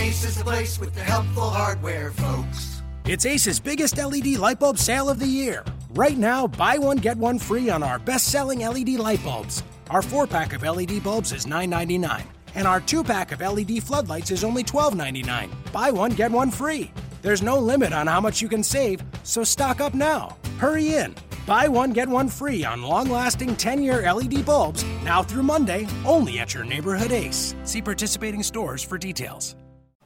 Ace is the place with the helpful hardware, folks. It's Ace's biggest LED light bulb sale of the year. Right now, buy one, get one free on our best-selling LED light bulbs. Our 4-pack of LED bulbs is $9.99, and our 2-pack of LED floodlights is only $12.99. Buy one, get one free. There's no limit on how much you can save, so stock up now. Hurry in. Buy one, get one free on long-lasting 10-year LED bulbs, now through Monday, only at your neighborhood Ace. See participating stores for details.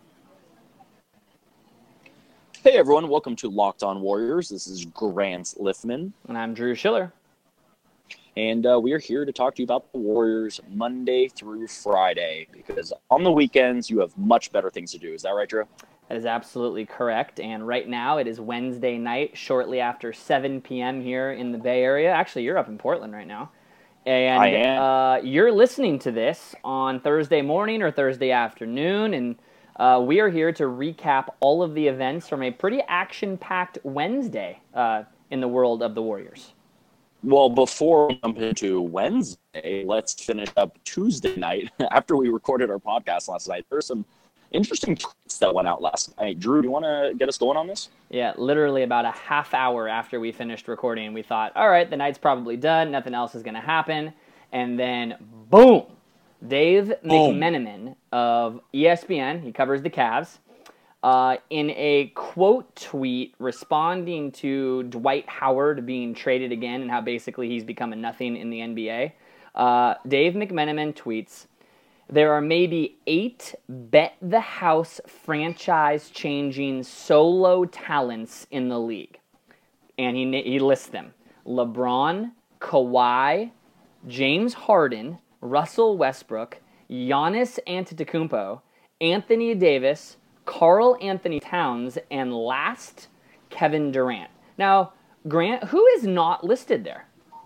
Hey everyone, welcome to Locked On Warriors. This is Grant Liffman. And I'm Drew Schiller. And we are here to talk to you about the Warriors Monday through Friday, because on the weekends you have much better things to do. Is that right, Drew? That is absolutely correct. And right now it is Wednesday night, shortly after 7 p.m. here in the Bay Area. Actually, you're up in Portland right now. And I am. You're listening to this on Thursday morning or Thursday afternoon. And we are here to recap all of the events from a pretty action-packed Wednesday in the world of the Warriors. Well, before we jump into Wednesday, let's finish up Tuesday night. After we recorded our podcast last night, there's some interesting tweets that went out last night. Drew, do you want to get us going on this? Yeah, literally about a half hour after we finished recording, we thought, all right, the night's probably done. Nothing else is going to happen. And then, boom, Dave McMenamin of ESPN, he covers the Cavs, in a quote tweet responding to Dwight Howard being traded again and how basically he's become a nothing in the NBA, Dave McMenamin tweets, "There are maybe 8 bet-the-house franchise-changing solo talents in the league." And he lists them. LeBron, Kawhi, James Harden, Russell Westbrook, Giannis Antetokounmpo, Anthony Davis, Karl Anthony Towns, and last, Kevin Durant. Now, Grant, who is not listed there?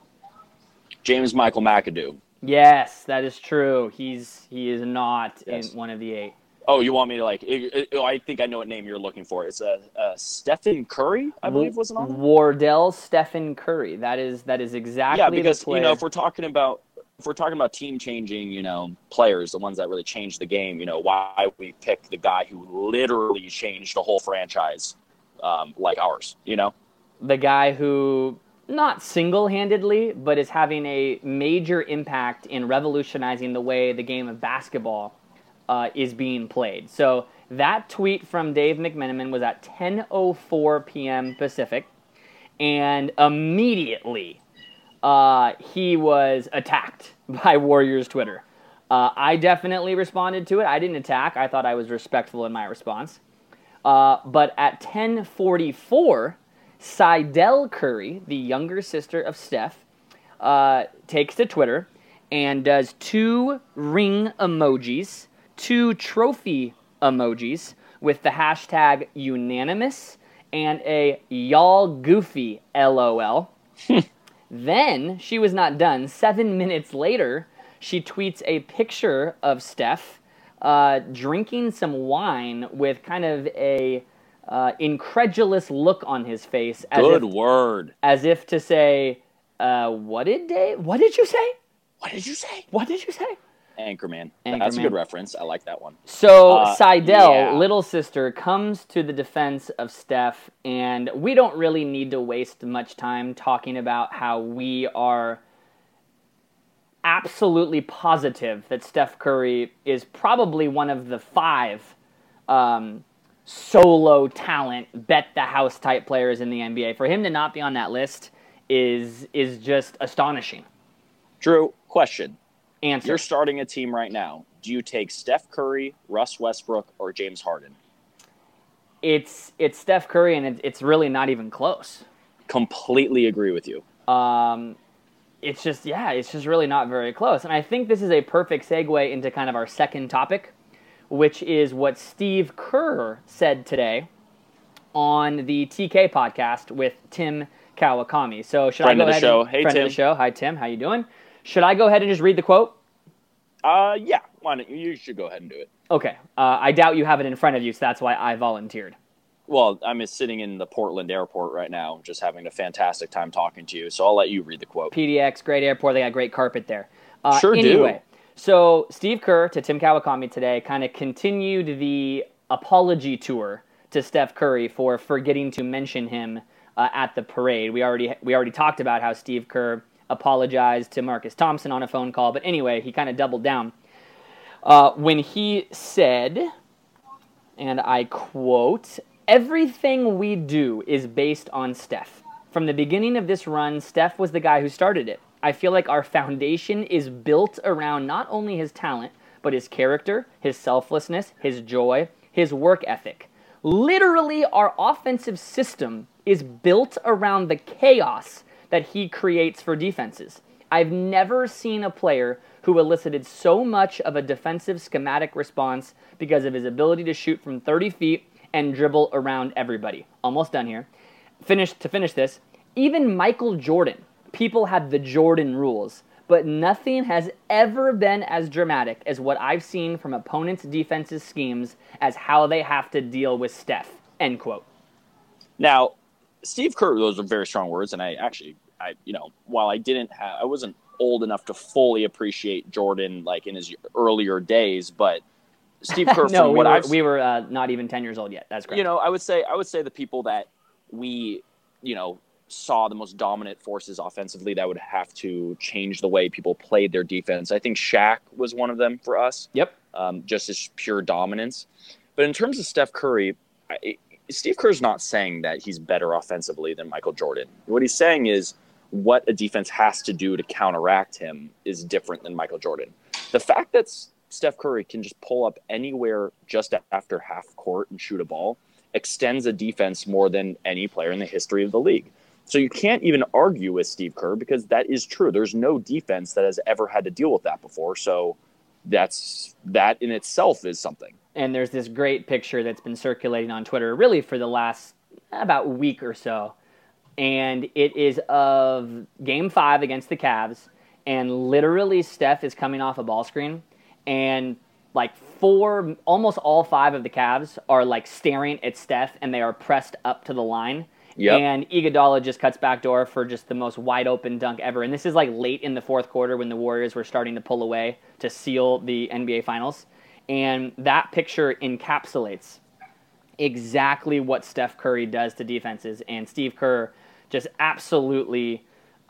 James Michael McAdoo. Yes, that is true. He is not Yes. in one of the 8. Oh, you want me to I think I know what name you're looking for. It's Stephen Curry, I believe, wasn't on there? Wardell Stephen Curry. That is exactly because the player. if we're talking about team changing, players, the ones that really change the game, why we pick the guy who literally changed the whole franchise, like ours, The guy who, not single-handedly, but is having a major impact in revolutionizing the way the game of basketball is being played. So that tweet from Dave McMenamin was at 10:04 p.m. Pacific, and immediately he was attacked by Warriors Twitter. I definitely responded to it. I didn't attack. I thought I was respectful in my response. But at 10:44, Seidel Curry, the younger sister of Steph, takes to Twitter and does 2 ring emojis, 2 trophy emojis with the hashtag unanimous and a y'all goofy LOL. Then she was not done. 7 minutes later, she tweets a picture of Steph drinking some wine with kind of a incredulous look on his face. As if to say, what did you say? What did you say? What did you say? Anchorman. That's a good reference. I like that one. So Seidel, little sister, comes to the defense of Steph, and we don't really need to waste much time talking about how we are absolutely positive that Steph Curry is probably one of the 5 solo talent, bet-the-house type players in the NBA. For him to not be on that list is just astonishing. Drew, question. Answer. You're starting a team right now. Do you take Steph Curry, Russ Westbrook, or James Harden? It's Steph Curry, and it's really not even close. Completely agree with you. It's just really not very close. And I think this is a perfect segue into kind of our second topic, which is what Steve Kerr said today on the TK podcast with Tim Kawakami. So should I go ahead? Hey, friend Tim. of the show. Hi, Tim. How you doing? Should I go ahead and just read the quote? Yeah. Why don't you should go ahead and do it. Okay. I doubt you have it in front of you, so that's why I volunteered. Well, I'm sitting in the Portland airport right now, just having a fantastic time talking to you, so I'll let you read the quote. PDX, great airport. They got great carpet there. Sure anyway, do. So Steve Kerr to Tim Kawakami today kind of continued the apology tour to Steph Curry for forgetting to mention him at the parade. We already talked about how Steve Kerr apologized to Marcus Thompson on a phone call, but anyway, he kind of doubled down when he said, and I quote, "Everything we do is based on Steph. From the beginning of this run, Steph was the guy who started it. I feel like our foundation is built around not only his talent, but his character, his selflessness, his joy, his work ethic. Literally, our offensive system is built around the chaos that he creates for defenses. I've never seen a player who elicited so much of a defensive schematic response because of his ability to shoot from 30 feet and dribble around everybody." Almost done here. To finish this, even Michael Jordan, people had the Jordan rules, but nothing has ever been as dramatic as what I've seen from opponents' defensive schemes as how they have to deal with Steph. End quote. Now, Steve Kerr, those are very strong words, and I while I wasn't old enough to fully appreciate Jordan like in his earlier days, but Steve Kerr, no, we were not even 10 years old yet. That's correct. I would say the people that we, saw the most dominant forces offensively that would have to change the way people played their defense. I think Shaq was one of them for us. Yep. Just as pure dominance. But in terms of Steph Curry, Steve Kerr's not saying that he's better offensively than Michael Jordan. What he's saying is what a defense has to do to counteract him is different than Michael Jordan. The fact that Steph Curry can just pull up anywhere just after half court and shoot a ball extends a defense more than any player in the history of the league. So you can't even argue with Steve Kerr because that is true. There's no defense that has ever had to deal with that before. So that in itself is something. And there's this great picture that's been circulating on Twitter really for the last about week or so. And it is of Game 5 against the Cavs. And literally Steph is coming off a ball screen. And like almost all 5 of the Cavs are like staring at Steph and they are pressed up to the line. Yep. And Iguodala just cuts backdoor for just the most wide open dunk ever. And this is like late in the fourth quarter when the Warriors were starting to pull away to seal the NBA Finals. And that picture encapsulates exactly what Steph Curry does to defenses. And Steve Kerr just absolutely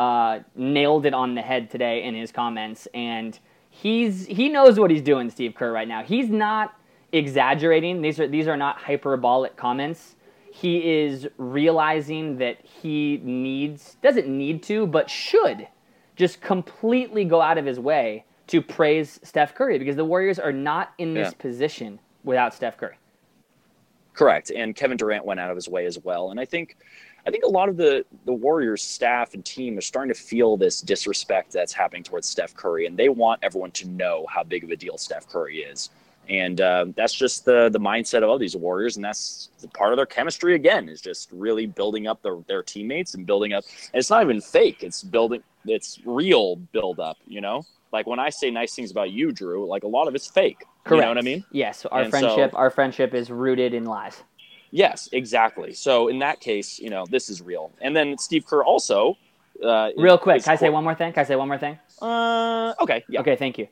nailed it on the head today in his comments. And he knows what he's doing, Steve Kerr, right now. He's not exaggerating. These are not hyperbolic comments. He is realizing that he doesn't need to, but should just completely go out of his way to praise Steph Curry because the Warriors are not in this position without Steph Curry. Correct. And Kevin Durant went out of his way as well. And I think a lot of the Warriors staff and team are starting to feel this disrespect that's happening towards Steph Curry. And they want everyone to know how big of a deal Steph Curry is. And that's just the mindset of all these Warriors. And that's part of their chemistry, again, is just really building up their teammates and building up. And it's not even fake. It's real build up, Like when I say nice things about you, Drew, like a lot of it's fake. Correct. You know what I mean? Yes. Our friendship is rooted in lies. Yes, exactly. So in that case, this is real. And then Steve Kerr also. Real quick, can I say one more thing? Okay. Yeah. Okay. Thank you.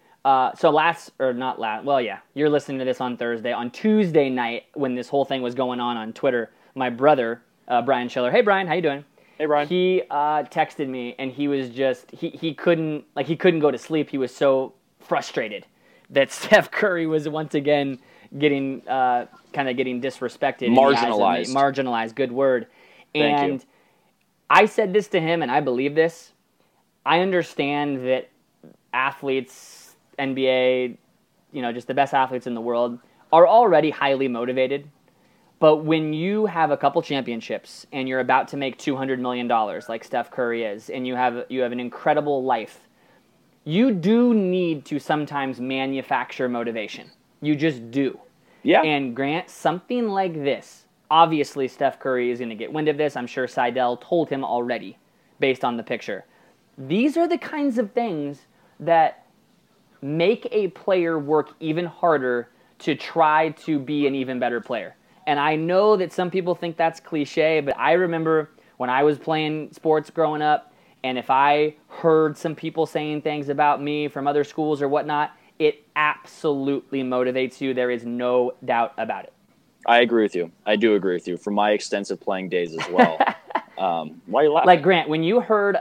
You're listening to this on Thursday. On Tuesday night, when this whole thing was going on Twitter, my brother, Brian Schiller. Hey, Brian, how you doing? Hey, Brian. He texted me, and he was just he couldn't go to sleep. He was so frustrated that Steph Curry was once again getting disrespected, marginalized. Good word. Thank you. I said this to him, and I believe this. I understand that athletes, NBA, just the best athletes in the world, are already highly motivated. But when you have a couple championships and you're about to make $200 million like Steph Curry is, and you have an incredible life, you do need to sometimes manufacture motivation. You just do. Yeah. And Grant, something like this, obviously Steph Curry is going to get wind of this. I'm sure Seidel told him already based on the picture. These are the kinds of things that make a player work even harder to try to be an even better player. And I know that some people think that's cliche, but I remember when I was playing sports growing up, and if I heard some people saying things about me from other schools or whatnot, it absolutely motivates you. There is no doubt about it. I agree with you. I do agree with you from my extensive playing days as well. Why are you laughing? Like, Grant, when you heard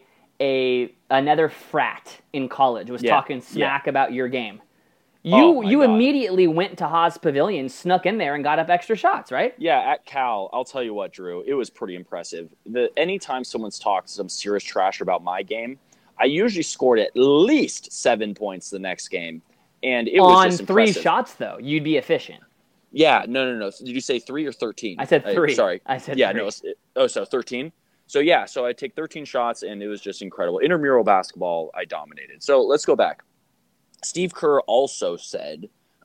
another frat in college was talking smack about your game, you immediately went to Haas Pavilion, snuck in there, and got up extra shots, right? Yeah, at Cal, I'll tell you what, Drew, it was pretty impressive. Anytime someone's talked some serious trash about my game, I usually scored at least 7 points the next game, and it was just impressive. On 3 shots, though, you'd be efficient. Yeah, no. Did you say 3 or 13? I said 3. Sorry. I said 3. So 13? So I take 13 shots, and it was just incredible. Intramural basketball, I dominated. So let's go back. Steve Kerr also said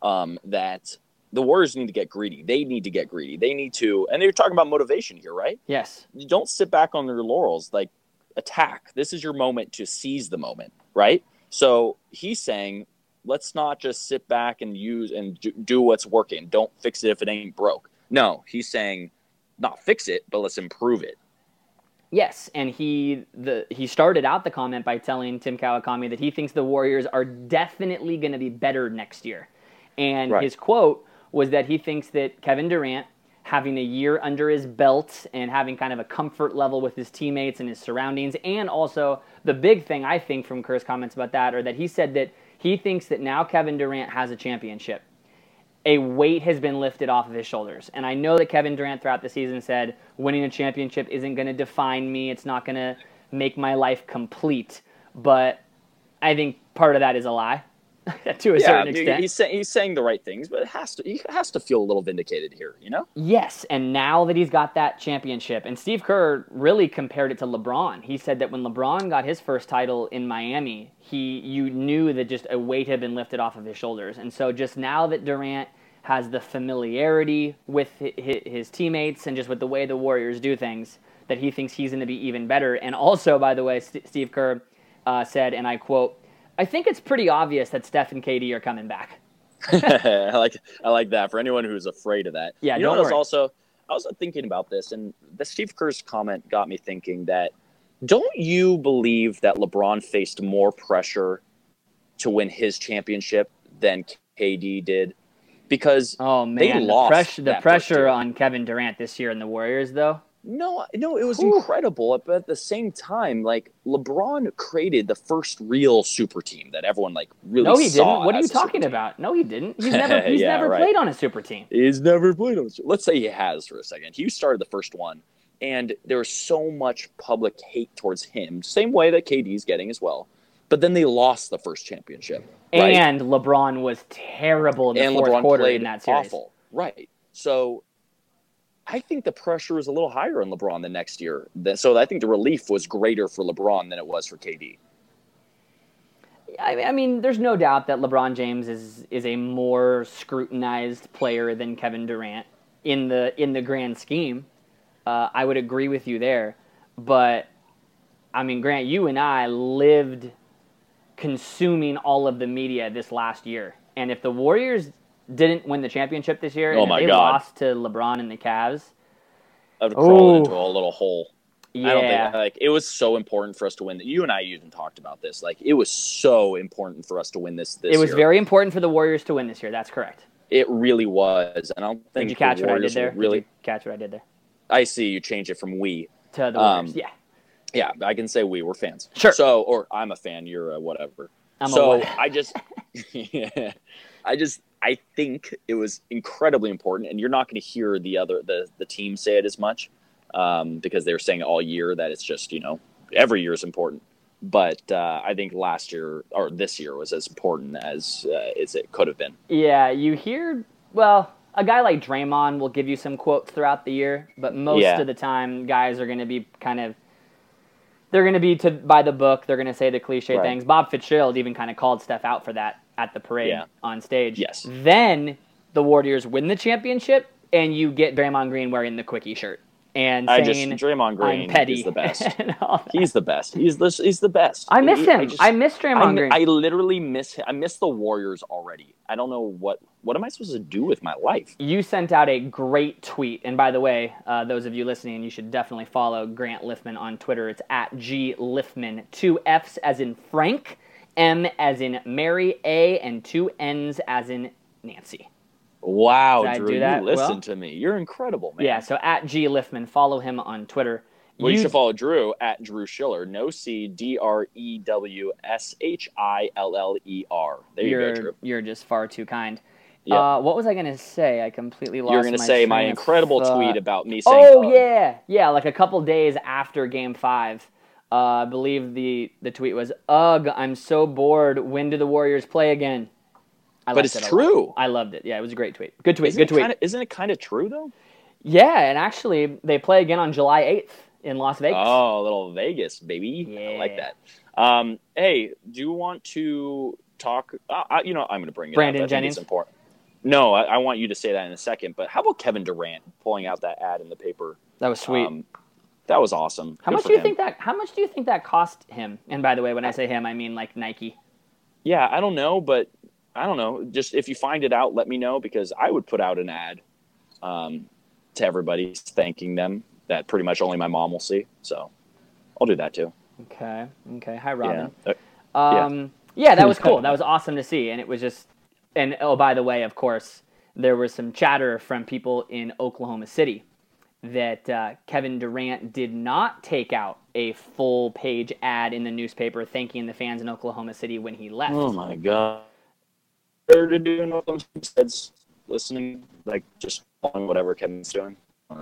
that the Warriors need to get greedy. They need to get greedy. They need to, and they're talking about motivation here, right? Yes. You don't sit back on your laurels. Like, attack. This is your moment to seize the moment, right? So he's saying, let's not just sit back and use and do what's working. Don't fix it if it ain't broke. No, he's saying, not fix it, but let's improve it. Yes, and he started out the comment by telling Tim Kawakami that he thinks the Warriors are definitely going to be better next year. And his quote was that he thinks that Kevin Durant, having a year under his belt and having kind of a comfort level with his teammates and his surroundings, and also the big thing I think from Kerr's comments about that, are that he said that he thinks that now Kevin Durant has a championship. A weight has been lifted off of his shoulders. And I know that Kevin Durant throughout the season said, winning a championship isn't going to define me. It's not going to make my life complete. But I think part of that is a lie to a certain extent. He's saying the right things, but he has to feel a little vindicated here, you know? Yes, and now that he's got that championship, and Steve Kerr really compared it to LeBron. He said that when LeBron got his first title in Miami, you knew that just a weight had been lifted off of his shoulders. And so just now that Durant has the familiarity with his teammates and just with the way the Warriors do things, that he thinks he's going to be even better. And also, by the way, Steve Kerr said, and I quote, "I think it's pretty obvious that Steph and KD are coming back." I like that. For anyone who's afraid of that. Yeah, I was thinking about this, and the Steve Kerr's comment got me thinking that, don't you believe that LeBron faced more pressure to win his championship than KD did? Because they lost the pressure on Kevin Durant this year in the Warriors, though. No, it was incredible. But at the same time, like, LeBron created the first real super team that everyone really saw. No, he didn't. What are you talking about? No, he didn't. He's never played on a super team. He's never played on a super. Let's say he has for a second. He started the first one, and there was so much public hate towards him, same way that KD's getting as well. But then they lost the first championship. Right? And LeBron was terrible in the fourth quarter in that series. Awful. Right. So I think the pressure was a little higher on LeBron the next year. So I think the relief was greater for LeBron than it was for KD. I mean, there's no doubt that LeBron James is a more scrutinized player than Kevin Durant in the grand scheme. I would agree with you there. But, I mean, Grant, you and I lived consuming all of the media this last year. And if the Warriors didn't win the championship this year, and they lost to LeBron and the Cavs, I would crawl into a little hole. Yeah. I don't think it was so important for us to win. You and I even talked about this. It was so important for us to win this year. It was very important for the Warriors to win this year. That's correct. It really was. And I don't think Did you catch what I did there? Really, did you catch what I did there? I see you change it from we to the Warriors. Yeah. Yeah, I can say we're fans. Sure. So, or I'm a fan. You're a whatever. I think it was incredibly important, and you're not going to hear the team say it as much because they were saying all year that it's just, every year is important. But I think last year or this year was as important as it could have been. Yeah, you hear, a guy like Draymond will give you some quotes throughout the year, but most of the time guys are going to be they're going to be by the book. They're going to say the cliche things. Bob Fitzgerald even kind of called Steph out for that at the parade on stage. Yes. Then the Warriors win the championship, and you get Draymond Green wearing the Quickie shirt and saying, Draymond Green I'm petty. is the best. He's the best. He's the best. I miss him. I miss Draymond Green. I literally miss him. I miss the Warriors already. I don't know what am I supposed to do with my life? You sent out a great tweet. And by the way, those of you listening, you should definitely follow Grant Liffman on Twitter. It's @GLiffman. 2 F's as in Frank, M as in Mary, A, and 2 N's as in Nancy. Wow, Did I Drew, do that you listen well? to me. You're incredible, man. Yeah, so at G Liffman, follow him on Twitter. Well, you should follow Drew at Drew Schiller. No C, DREWSHILLER. There you go, Drew. You're just far too kind. Yep. What was I going to say? I completely lost. You're going to say my train of incredible thought. tweet about me saying, Oh, yeah. Like a couple days after Game 5. I believe the tweet was, "Ugh, I'm so bored. When do the Warriors play again?" But it's true. I loved it. Yeah, it was a great tweet. Good tweet. Isn't it kind of true, though? Yeah, and actually, they play again on July 8th in Las Vegas. Oh, a little Vegas, baby. Yeah. I like that. Hey, do you want to talk? I'm going to bring it Brandon up. I think Jennings? it's important. No, I want you to say that in a second. But how about Kevin Durant pulling out that ad in the paper? That was sweet. That was awesome. How much do you think that cost him? And by the way, when I say him, I mean like Nike. Yeah, I don't know, but I don't know. Just if you find it out, let me know, because I would put out an ad to everybody thanking them that pretty much only my mom will see. So I'll do that too. Okay. Hi, Robin. Yeah. That was cool. That was awesome to see. And it was just, and oh, by the way, of course, there was some chatter from people in Oklahoma City that Kevin Durant did not take out a full-page ad in the newspaper thanking the fans in Oklahoma City when he left. Oh, my God. They're doing what them says, listening, like just following whatever Kevin's doing.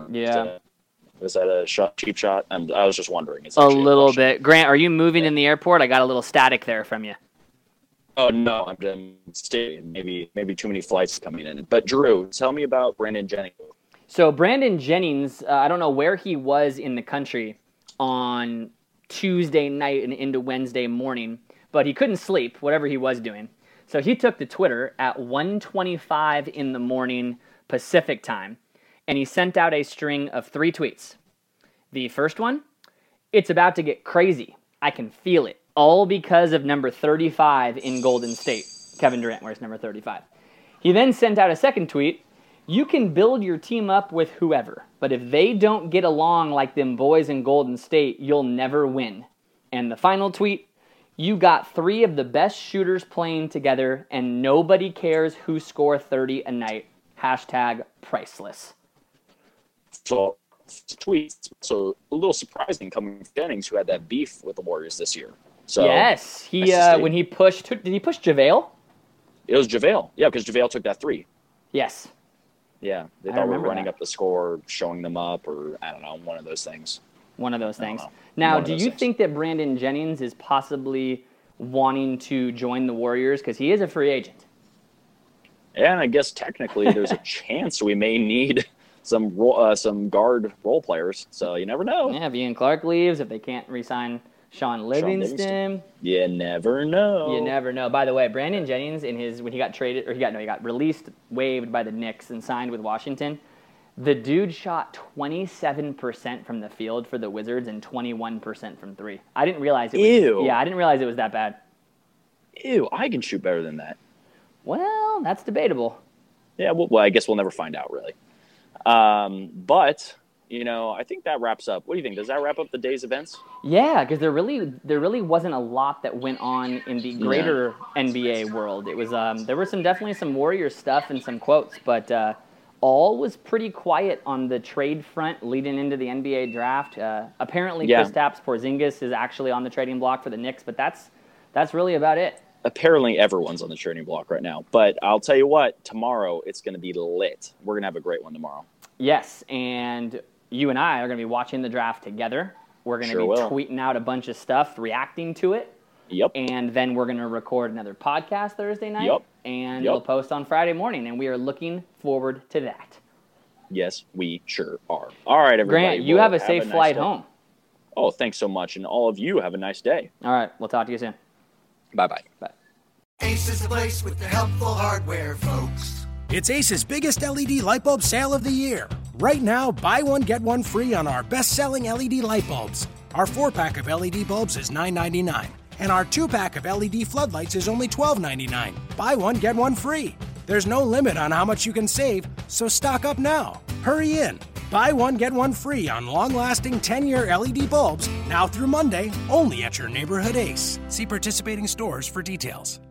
Was that a cheap shot? I was just wondering. It's a little bit. Grant, are you moving in the airport? I got a little static there from you. Oh, no, I'm done staying. Maybe too many flights coming in. But, Drew, tell me about Brandon Jennings. So Brandon Jennings, I don't know where he was in the country on Tuesday night and into Wednesday morning, but he couldn't sleep, whatever he was doing. So he took to Twitter at 1:25 in the morning Pacific time, and he sent out a string of 3 tweets. The first one, "It's about to get crazy. I can feel it. All because of number 35 in Golden State." Kevin Durant wears number 35. He then sent out a second tweet, "You can build your team up with whoever, but if they don't get along like them boys in Golden State, you'll never win." And the final tweet, "You got 3 of the best shooters playing together, and nobody cares who score 30 a night. #priceless." So, tweets. So a little surprising coming from Jennings, who had that beef with the Warriors this year. So yes, when he pushed, did he push JaVale? It was JaVale. Yeah, because JaVale took that 3. Yes. Yeah, they thought we were running up the score, showing them up, or I don't know, one of those things. Now, do you think that Brandon Jennings is possibly wanting to join the Warriors? Because he is a free agent. Yeah, and I guess technically there's a chance we may need some guard role players. So you never know. Yeah, if Ian Clark leaves, if they can't re-sign Sean Livingston. You never know. By the way, Brandon Jennings, when he got traded, he got released, waived by the Knicks and signed with Washington. The dude shot 27% from the field for the Wizards and 21% from 3. I didn't realize it was. Ew. Yeah, I didn't realize it was that bad. Ew, I can shoot better than that. Well, that's debatable. Yeah, well, I guess we'll never find out, really. But I think that wraps up. What do you think? Does that wrap up the day's events? Yeah, because there really wasn't a lot that went on in the greater NBA world. It was there was definitely some Warriors stuff and some quotes, but all was pretty quiet on the trade front leading into the NBA draft. Apparently, Kristaps Porzingis is actually on the trading block for the Knicks, but that's really about it. Apparently, everyone's on the trading block right now. But I'll tell you what, tomorrow it's going to be lit. We're going to have a great one tomorrow. Yes, and you and I are going to be watching the draft together. We're going to be tweeting out a bunch of stuff, reacting to it. Yep. And then we're going to record another podcast Thursday night. Yep. And we'll post on Friday morning, and we are looking forward to that. Yes, we sure are. All right, everybody. Grant, you have a safe flight home. Oh, thanks so much. And all of you have a nice day. All right, we'll talk to you soon. Bye-bye. Bye. Ace is the place with the helpful hardware, folks. It's Ace's biggest LED light bulb sale of the year. Right now, buy one, get one free on our best-selling LED light bulbs. Our 4-pack of LED bulbs is $9.99, and our 2-pack of LED floodlights is only $12.99. Buy one, get one free. There's no limit on how much you can save, so stock up now. Hurry in. Buy one, get one free on long-lasting 10-year LED bulbs now through Monday, only at your neighborhood Ace. See participating stores for details.